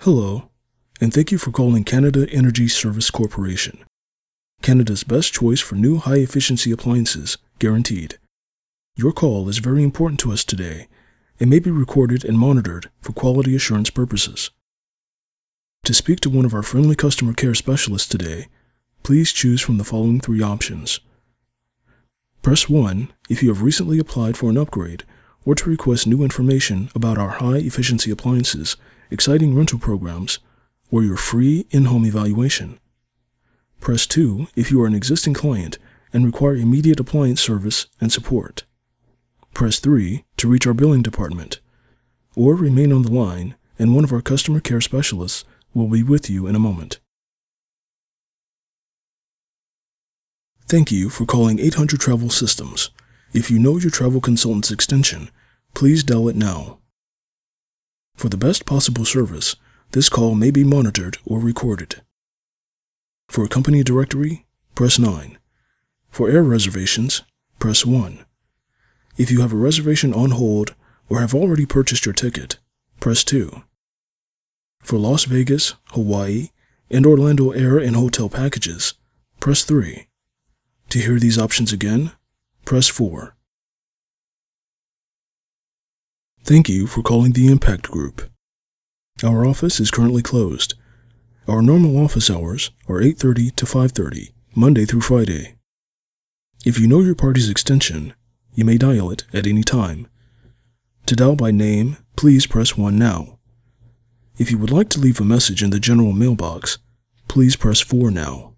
Hello, and thank you for calling Canada Energy Service Corporation. Canada's best choice for new high-efficiency appliances, guaranteed. Your call is very important to us today and may be recorded and monitored for quality assurance purposes. To speak to one of our friendly customer care specialists today, please choose from the following three options. Press 1 if you have recently applied for an upgrade or to request new information about our high-efficiency appliances, exciting rental programs, or your free in-home evaluation. Press 2 if you are an existing client and require immediate appliance service and support. Press 3 to reach our billing department, or remain on the line and one of our customer care specialists will be with you in a moment. Thank you for calling 800 Travel Systems. If you know your travel consultant's extension, please dial it now. For the best possible service, this call may be monitored or recorded. For a company directory, press 9. For air reservations, press 1. If you have a reservation on hold or have already purchased your ticket, press 2. For Las Vegas, Hawaii, and Orlando air and hotel packages, press 3. To hear these options again, press 4. Thank you for calling the Impact Group. Our office is currently closed. Our normal office hours are 8:30 to 5:30, Monday through Friday. If you know your party's extension, you may dial it at any time. To dial by name, please press 1 now. If you would like to leave a message in the general mailbox, please press 4 now.